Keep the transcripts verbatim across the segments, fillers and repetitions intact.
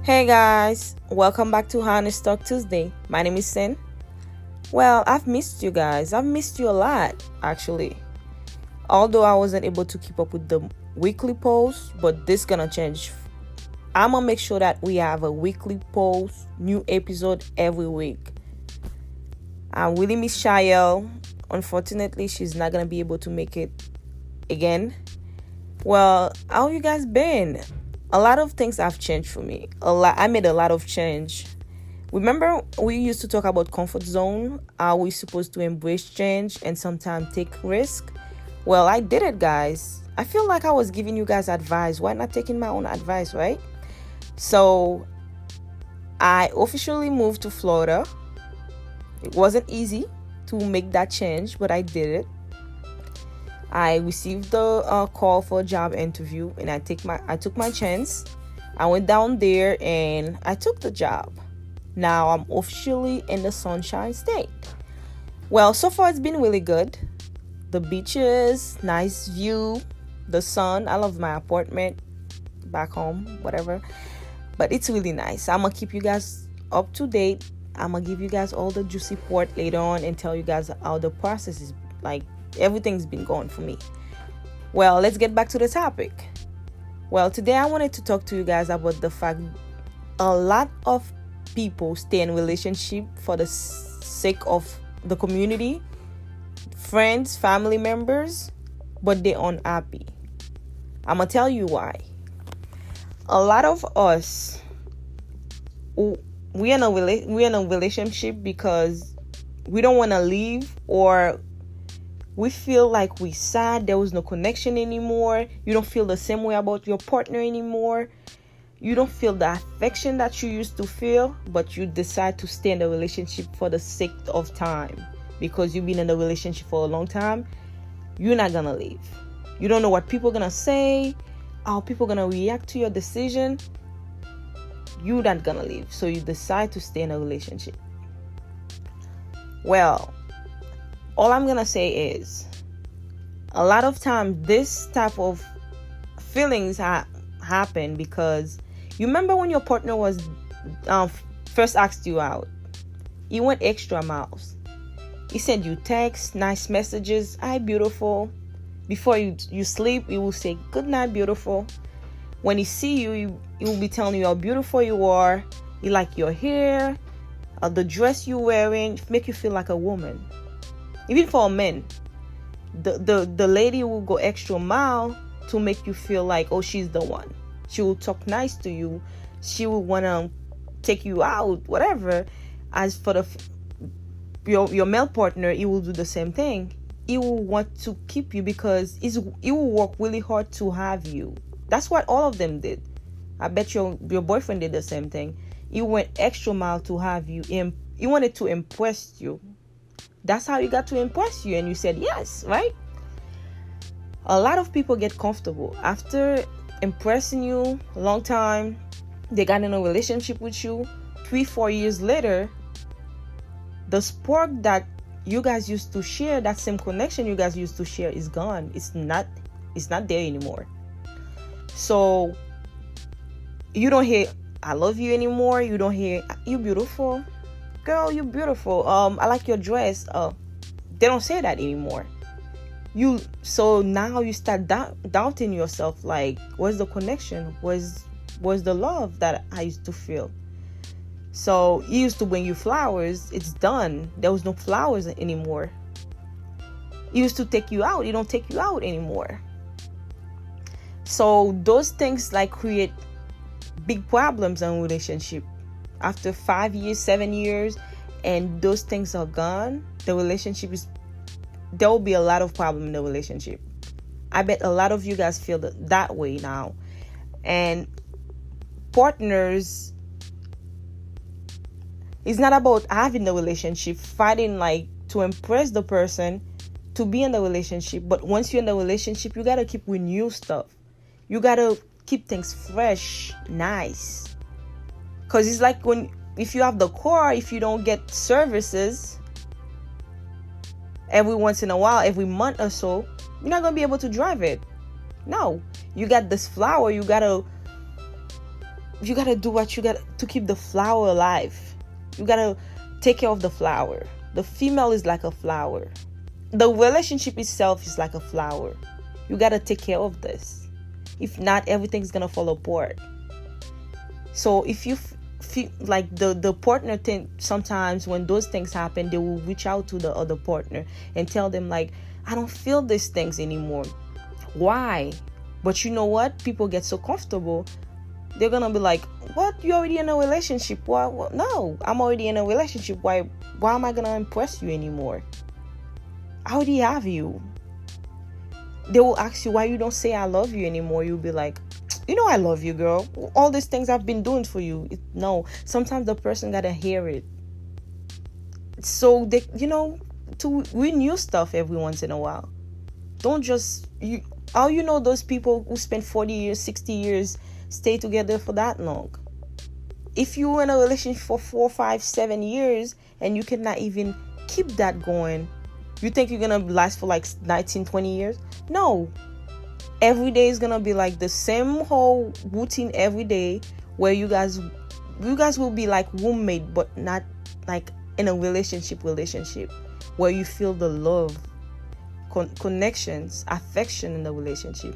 Hey guys, welcome back to Honest Talk Tuesday. My name is Sin. Well, I've missed you guys. I've missed you a lot, actually. Although I wasn't able to keep up with the weekly posts, but this gonna change. I'm gonna make sure that we have a weekly post, new episode every week. I really miss Shael. Unfortunately, she's not gonna be able to make it again. Well, how you guys been? A lot of things have changed for me. A lot. I made a lot of change. Remember, we used to talk about comfort zone. Are we supposed to embrace change and sometimes take risk? Well, I did it, guys. I feel like I was giving you guys advice. Why not taking my own advice, right? So, I officially moved to Florida. It wasn't easy to make that change, but I did it. I received the uh, call for a job interview, and I take my I took my chance. I went down there and I took the job. Now I'm officially in the Sunshine State. Well, so far it's been really good. The beaches, nice view, the sun. I love my apartment back home, whatever. But it's really nice. I'm gonna keep you guys up to date. I'm gonna give you guys all the juicy part later on and tell you guys how the process is like. Everything's been going for me. Well, let's get back to the topic. Well, today I wanted to talk to you guys about the fact a lot of people stay in relationship for the sake of the community, friends, family members, but they're unhappy. I'm gonna tell you why. A lot of us, we in a we in a relationship because we don't want to leave, or we feel like we sad, there was no connection anymore. You don't feel the same way about your partner anymore. You don't feel the affection that you used to feel, but you decide to stay in the relationship for the sake of time. Because you've been in the relationship for a long time, you're not gonna leave. You don't know what people are gonna say, how people are gonna react to your decision. You're not gonna leave, so you decide to stay in a relationship. Well, all I'm gonna say is, a lot of time this type of feelings ha- happen because you remember when your partner was um, first asked you out. He went extra miles. He sent you texts, nice messages, "Hi, beautiful." Before you you sleep, he will say, "Good night, beautiful." When he see you, he, he will be telling you how beautiful you are. He like your hair, uh, the dress you're wearing, make you feel like a woman. Even for men, the, the, the lady will go extra mile to make you feel like, oh, she's the one. She will talk nice to you. She will want to take you out, whatever. As for the your, your male partner, he will do the same thing. He will want to keep you because he's, he will work really hard to have you. That's what all of them did. I bet your, your boyfriend did the same thing. He went extra mile to have you. He wanted to impress you. That's how you got to impress you, and you said yes, right? A lot of people get comfortable after impressing you a long time. They got in a relationship with you. Three, four years later, the spark that you guys used to share, that same connection you guys used to share, is gone. It's not. It's not there anymore. So you don't hear "I love you" anymore. You don't hear "you beautiful." Girl, you beautiful. Um, I like your dress. Uh, they don't say that anymore. You so now you start doubt, doubting yourself. Like, where's the connection? Where's where's the love that I used to feel? So he used to bring you flowers. It's done. There was no flowers anymore. He used to take you out. He don't take you out anymore. So those things like create big problems in relationship. After five years, seven years, and those things are gone, the relationship is, there will be a lot of problem in the relationship. I bet a lot of you guys feel that, that way now. And partners, it's not about having the relationship, fighting like to impress the person, to be in the relationship. But once you're in the relationship, you got to keep with new stuff. You got to keep things fresh, nice. Because it's like when, if you have the car, if you don't get services every once in a while, every month or so, you're not going to be able to drive it. No. You got this flower, you got to you gotta do what you gotta to keep the flower alive. You gotta take care of the flower. The female is like a flower. The relationship itself is like a flower. You gotta take care of this. If not, everything's gonna fall apart. So if you f- feel like the the partner thing, sometimes when those things happen, they will reach out to the other partner and tell them like, I don't feel these things anymore. Why? But you know what? People get so comfortable. They're gonna be like, what? You already in a relationship? Why? What? No, I'm already in a relationship. Why? Why am I gonna impress you anymore? I already have you. They will ask you why you don't say I love you anymore. You'll be like, you know I love you, girl. All these things I've been doing for you. It, no, sometimes the person gotta hear it. So they, you know, to renew stuff every once in a while. Don't just you. How you know those people who spend forty years, sixty years stay together for that long? If you're in a relationship for four, five, seven years and you cannot even keep that going, you think you're gonna last for like nineteen, twenty years? No. Every day is gonna be like the same whole routine every day, where you guys you guys will be like roommate, but not like in a relationship relationship where you feel the love, con- connections, affection in the relationship.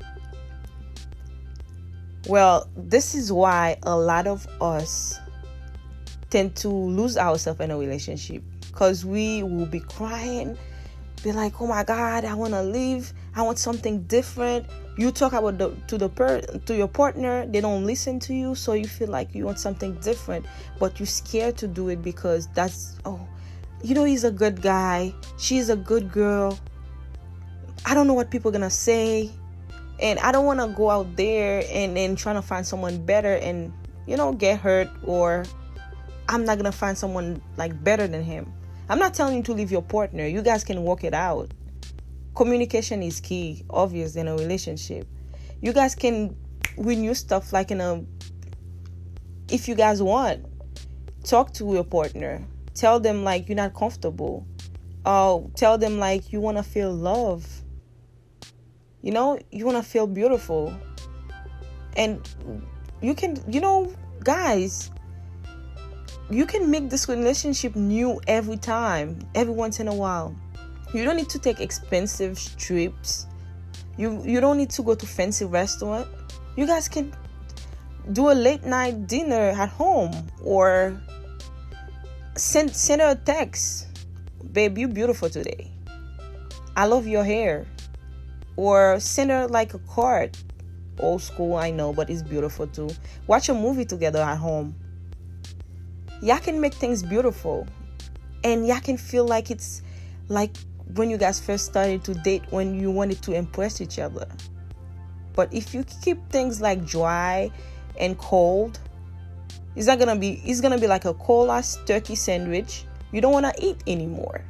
Well, this is why a lot of us tend to lose ourselves in a relationship, because we will be crying, be like, oh my God, I want to leave. I want something different. You talk about the to the per, to your partner, they don't listen to you, so you feel like you want something different, but you're scared to do it because that's, oh, you know, he's a good guy. She's a good girl. I don't know what people are going to say. And I don't want to go out there and then trying to find someone better and, you know, get hurt, or I'm not going to find someone like better than him. I'm not telling you to leave your partner. You guys can work it out. Communication is key, obvious, in a relationship. You guys can renew stuff like in a, if you guys want, talk to your partner. Tell them like you're not comfortable. Uh, tell them like you want to feel love. You know, you want to feel beautiful. And you can, you know, guys, you can make this relationship new every time, every once in a while. You don't need to take expensive trips. You you don't need to go to fancy restaurant. You guys can do a late night dinner at home, or send send her a text. Babe, you beautiful today. I love your hair. Or send her like a card. Old school, I know, but it's beautiful too. Watch a movie together at home. Y'all can make things beautiful. And y'all can feel like it's like when you guys first started to date, when you wanted to impress each other. But if you keep things like dry and cold, it's not gonna be it's gonna be like a cold ass turkey sandwich you don't want to eat anymore.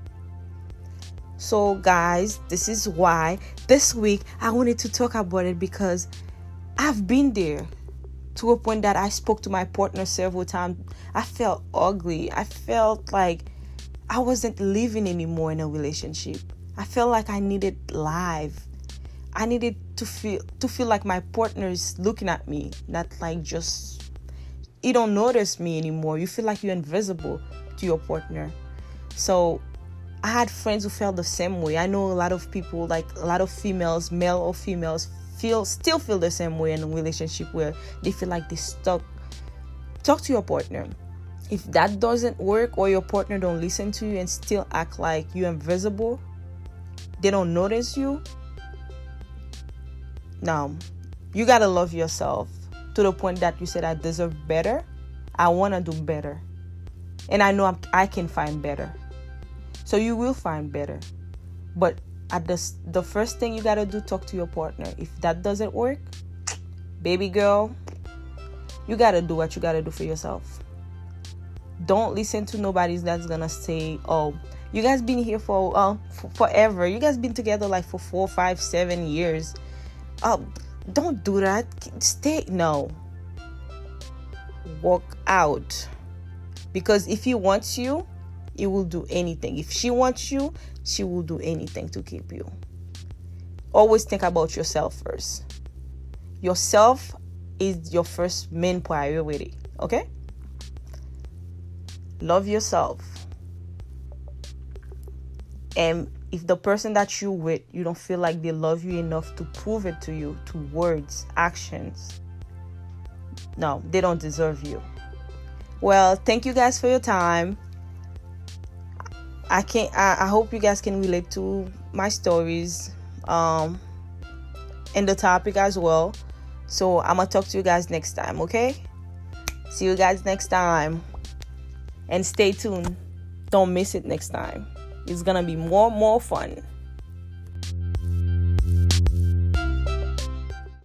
So guys, this is why this week I wanted to talk about it, because I've been there to a point that I spoke to my partner several times. I felt ugly. I felt like I wasn't living anymore in a relationship. I felt like I needed life. I needed to feel to feel like my partner is looking at me, not like just, you don't notice me anymore. You feel like you're invisible to your partner. So I had friends who felt the same way. I know a lot of people, like a lot of females, male or females, feel still feel the same way in a relationship where they feel like they're stuck. Talk to your partner. If that doesn't work, or your partner don't listen to you and still act like you're invisible, they don't notice you, now you gotta love yourself to the point that you said, I deserve better. I want to do better. And I know I'm, I can find better. So you will find better. But at the, the first thing you got to do, talk to your partner. If that doesn't work, baby girl, you got to do what you got to do for yourself. Don't listen to nobody that's going to say, oh, you guys been here for, uh, for forever. You guys been together like for four, five, seven years. Oh, don't do that. Stay. No. Walk out. Because if he wants you, he will do anything. If she wants you, she will do anything to keep you. Always think about yourself first. Yourself is your first main priority. Okay? Love yourself. And if the person that you with, you don't feel like they love you enough to prove it to you, to words, actions, no, they don't deserve you. Well, thank you guys for your time. I can't I, I hope you guys can relate to my stories um and the topic as well. So I'm gonna talk to you guys next time. Okay, see you guys next time, and stay tuned. Don't miss it next time. It's gonna be more more fun.